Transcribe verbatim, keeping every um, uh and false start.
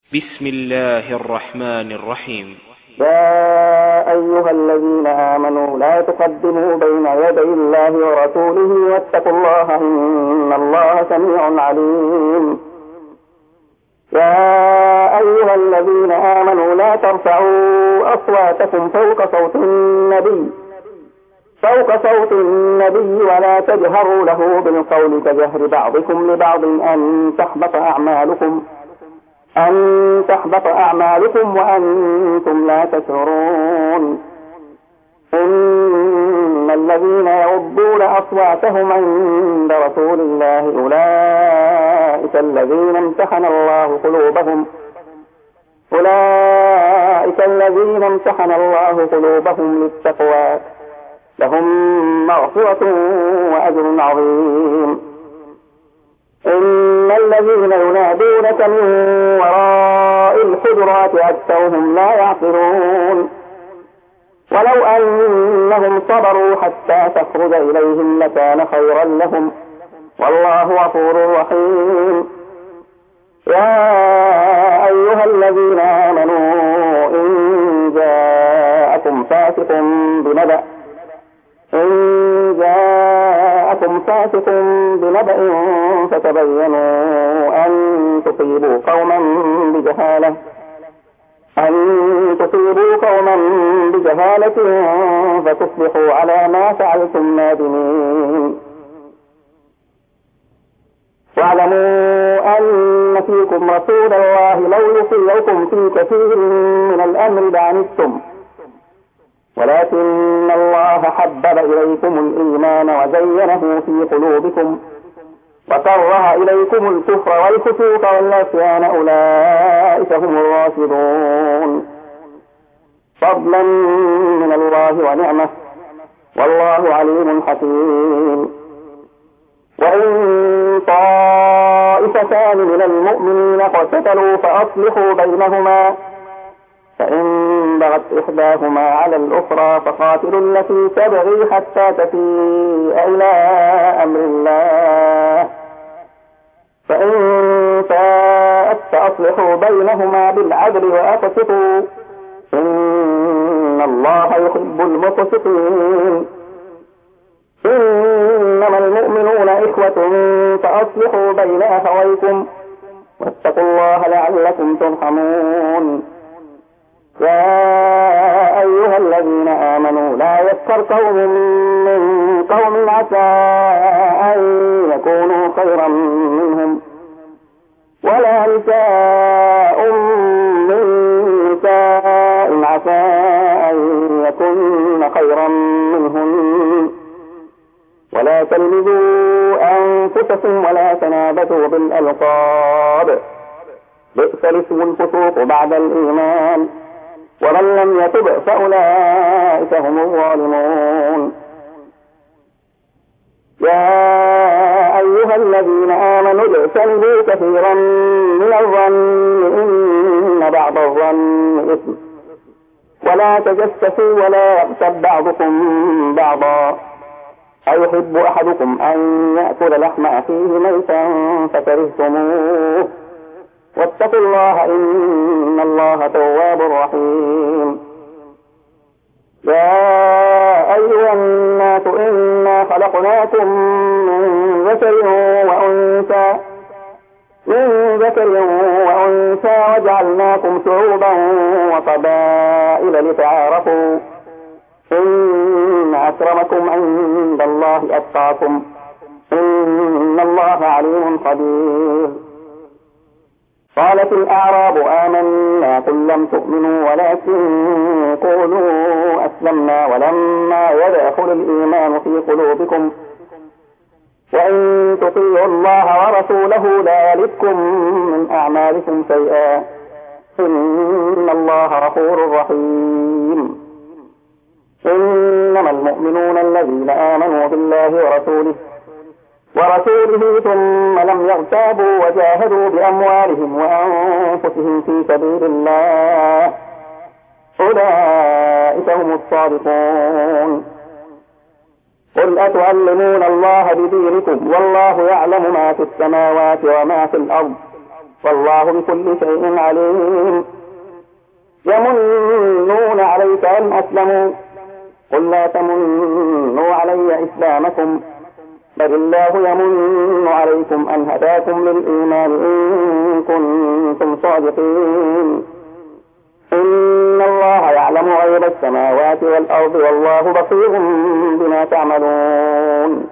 بسم الله الرحمن الرحيم. يا أيها الذين آمنوا لا تقدموا بين يدي الله ورسوله واتقوا الله إن الله سميع عليم. يا أيها الذين آمنوا لا ترفعوا أصواتكم فوق صوت النبي فوق صوت النبي ولا تجهروا له بالقول كجهر بعضكم لبعض أن تحبط أعمالكم أن تحبط أعمالكم وأنتم لا تشعرون. إن الذين يغضون أصواتهم عند رسول الله أولئك الذين امتحن الله قلوبهم أولئك الذين امتحن الله قلوبهم للتقوى لهم مغفرة وأجر عظيم. إن الذين ينادونك من وراء الحجرات أكثرهم لا يعقلون. ولو أنهم صبروا حتى تخرج إليهم لكان خيرا لهم والله غفور رحيم. يا أيها الذين آمنوا إن جاءكم فاسق بنبأ إن جاءكم فاسق بنبأ فتبينوا أن تصيبوا قوما بجهالة أن تصيبوا قوما بجهالة فتصبحوا على ما فعلتم نادمين. واعلموا أن فيكم رسول الله لو يطيعكم في كثير من الأمر لعنتم ولكن الله حبب إليكم الإيمان وزينه في قلوبكم وكره إليكم الكفر والفسوق والعصيان أولئك هم الراشدون. فضلا من الله ونعمة والله عليم حكيم. وإن طائفتان من المؤمنين اقتتلوا فأصلحوا بينهما فإن بغت إحداهما على الأخرى فقاتلوا التي تبغي حتى تفيء إلى أمر الله فإن فاءت فأصلحوا بينهما بالعدل وأقسطوا إن الله يحب المقسطين. إنما المؤمنون إخوة فأصلحوا بين أخويكم واتقوا الله لعلكم ترحمون. يا أيها الذين آمنوا لا يسخر قوم من قوم عسى أن يكونوا خيرا منهم ولا نساء من نساء عسى أن يكون خيرا منهن ولا تلمزوا أنفسكم ولا تنابزوا بالألقاب بئس الاسم الفسوق بعد الإيمان ومن لم يتب فأولئك هم الظالمون. يا أيها الذين آمنوا اجتنبوا كثيرا من الظن إن بعض الظن إثم ولا تجسسوا ولا يغتب بعضكم بعضا أيحب أحدكم أن يأكل لحم أخيه ميتا فكرهتموه واتقوا الله إن الله تواب رحيم. يا أيها الناس إنا خلقناكم من ذكر وأنثى من ذكر وأنثى وجعلناكم شعوبا وقبائل لتعارفوا إن أكرمكم عند الله أتقاكم إن الله عليم خبير. قالت الأعراب آمنا قل لم تؤمنوا ولكن قولوا أسلمنا ولما يدخل الإيمان في قلوبكم وإن تطيعوا الله ورسوله لا يلدكم من أعمالكم شيئا إن الله غفور رحيم. إنما المؤمنون الذين آمنوا بالله ورسوله ورسوله ثم لم يرتابوا وجاهدوا بأموالهم وأنفسهم في سبيل الله أولئك هم الصادقون. قل أتعلمون الله بدينكم والله يعلم ما في السماوات وما في الأرض والله بكل شيء عليم. يمنون عليك أن أسلموا قل لا تمنوا علي إسلامكم بل الله يمن عليكم أن هداكم للإيمان إن كنتم صادقين. إن الله يعلم غيب السماوات والأرض والله بصير بما تعملون.